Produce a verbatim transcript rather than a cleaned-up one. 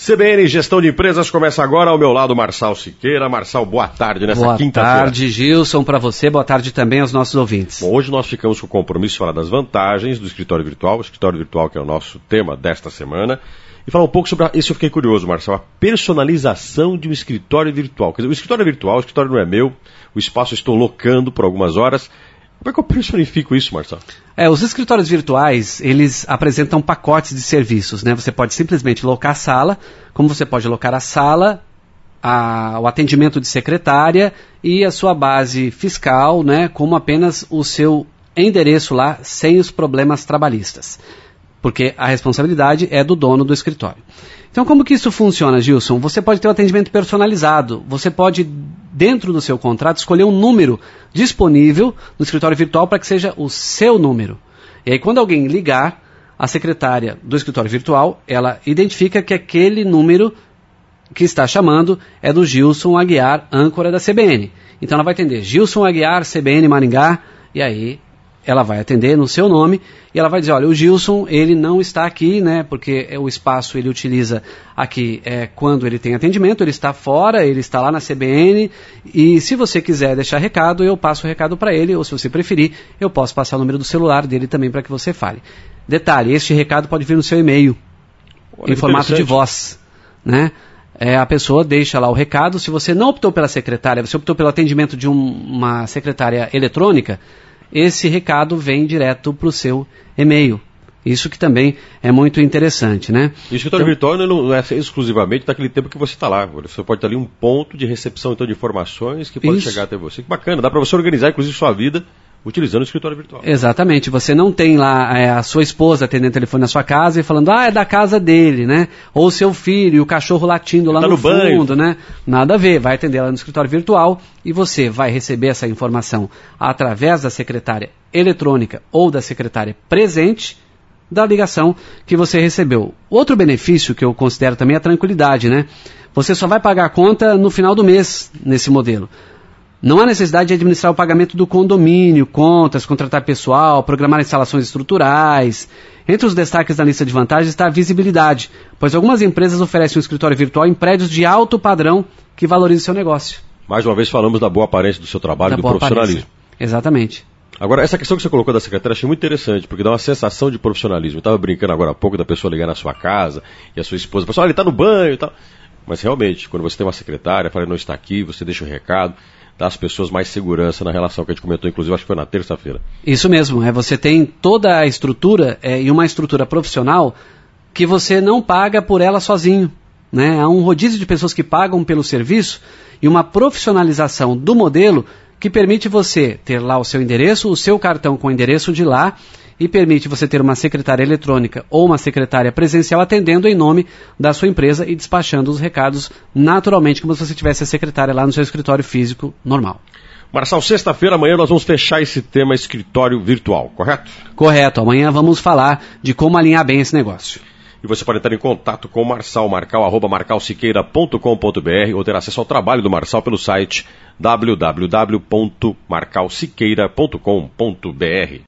C B N Gestão de Empresas começa agora, ao meu lado Marçal Siqueira. Marçal, boa tarde nessa quinta-feira. Boa tarde, Gilson, para você, boa tarde também aos nossos ouvintes. Bom, hoje nós ficamos com o compromisso de falar das vantagens do escritório virtual, o escritório virtual que é o nosso tema desta semana, e falar um pouco sobre, a, isso eu fiquei curioso, Marçal, a personalização de um escritório virtual. Quer dizer, o escritório é virtual, o escritório não é meu, o espaço eu estou locando por algumas horas. Como é que eu personifico isso, Marçal? É, os escritórios virtuais, eles apresentam pacotes de serviços, né? Você pode simplesmente locar a sala, como você pode locar a sala, a, o atendimento de secretária e a sua base fiscal, né? Como apenas o seu endereço lá, sem os problemas trabalhistas. Porque a responsabilidade é do dono do escritório. Então, como que isso funciona, Gilson? Você pode ter um atendimento personalizado. Você pode, dentro do seu contrato, escolher um número disponível no escritório virtual para que seja o seu número. E aí, quando alguém ligar, a secretária do escritório virtual, ela identifica que aquele número que está chamando é do Gilson Aguiar, âncora da C B N. Então, ela vai atender Gilson Aguiar, C B N Maringá, e aí ela vai atender no seu nome e ela vai dizer, olha, o Gilson, ele não está aqui, né, porque o espaço ele utiliza aqui é, quando ele tem atendimento, ele está fora, ele está lá na C B N e se você quiser deixar recado, eu passo o recado para ele, ou se você preferir, eu posso passar o número do celular dele também para que você fale. Detalhe, este recado pode vir no seu e-mail, olha, em formato de voz, né? É, a pessoa deixa lá o recado, se você não optou pela secretária, você optou pelo atendimento de um, uma secretária eletrônica, esse recado vem direto para o seu e-mail. Isso que também é muito interessante, né? E o escritório então, virtual não é exclusivamente daquele tempo que você está lá. Você pode ter ali um ponto de recepção então, de informações que pode isso. chegar até você. Que bacana, dá para você organizar inclusive sua vida utilizando o escritório virtual. Exatamente, você não tem lá é, a sua esposa atendendo o telefone na sua casa e falando, ah, é da casa dele, né? Ou seu filho e o cachorro latindo lá tá no, no fundo, banho. né? Nada a ver, vai atender lá no escritório virtual e você vai receber essa informação através da secretária eletrônica ou da secretária presente da ligação que você recebeu. Outro benefício que eu considero também é a tranquilidade, né? Você só vai pagar a conta no final do mês nesse modelo. Não há necessidade de administrar o pagamento do condomínio, contas, contratar pessoal, programar instalações estruturais. Entre os destaques da lista de vantagens está a visibilidade, pois algumas empresas oferecem um escritório virtual em prédios de alto padrão que valorizam seu negócio. Mais uma vez falamos da boa aparência do seu trabalho e do profissionalismo. Aparência. Exatamente. Agora, essa questão que você colocou da secretária, achei muito interessante, porque dá uma sensação de profissionalismo. Eu estava brincando agora há pouco da pessoa ligar na sua casa e a sua esposa falou, olha, ele está no banho e tal. Mas realmente, quando você tem uma secretária, fala, ele não está aqui, você deixa o recado, dá às pessoas mais segurança na relação que a gente comentou, inclusive, acho que foi na terça-feira. Isso mesmo, é, você tem toda a estrutura é, e uma estrutura profissional que você não paga por ela sozinho. Né? Há um rodízio de pessoas que pagam pelo serviço e uma profissionalização do modelo que permite você ter lá o seu endereço, o seu cartão com o endereço de lá e permite você ter uma secretária eletrônica ou uma secretária presencial atendendo em nome da sua empresa e despachando os recados naturalmente como se você tivesse a secretária lá no seu escritório físico normal. Marçal, sexta-feira, amanhã nós vamos fechar esse tema escritório virtual, correto? Correto, amanhã vamos falar de como alinhar bem esse negócio. E você pode entrar em contato com o Marçal, marcal, arroba marcal siqueira ponto com ponto b r ou ter acesso ao trabalho do Marçal pelo site w w w ponto marcal siqueira ponto com ponto b r.